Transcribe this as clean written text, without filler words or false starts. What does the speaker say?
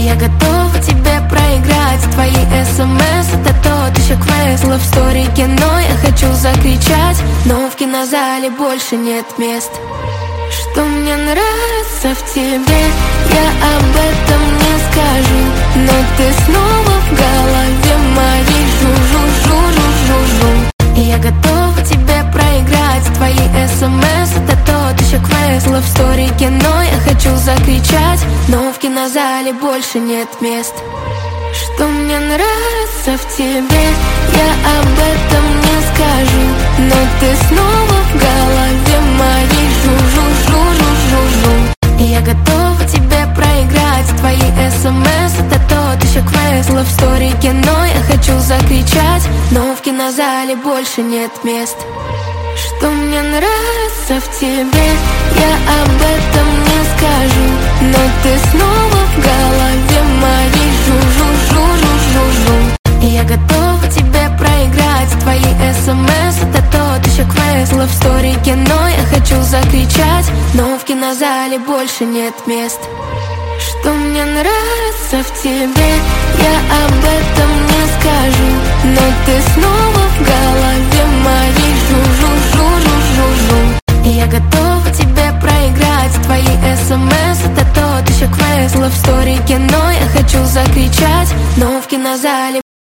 я готова тебе проиграть. Твои СМС — это тот еще квест. Love story, кино, я хочу закричать, но в кинозале больше нет мест. Что мне нравится в тебе, я об этом не скажу, но ты снова в голове моей. Жу-жу-жу-жу-жу-жу. И я готова тебе проиграть. Твои СМС — это тот еще квест. Love story, кино, я хочу закричать, но в кинозале больше нет мест. Что мне нравится в тебе, я об этом не скажу, но ты снова в голове моей. Жу-жу-жу-жу-жу-жу. И я готова тебе проиграть. Твои СМС — это тот еще квест. Love story, кино, я хочу закричать, но в кинозале больше нет мест. Что мне нравится в тебе, я об этом не скажу, но ты снова в голове моей. Жу-жу-жу-жу-жу-жу. И я готова тебе проиграть. Твои СМС — это тот еще квест. Love story, кино, я хочу закричать, но в кинозале больше нет мест. Что мне нравится в тебе, я об этом не скажу, но ты снова в голове моей. Жу-жу-жу-жу-жу-жу. И я готова тебе проиграть. Твои СМС — это тот еще квест. Love story, кино, я хочу закричать, но в кинозале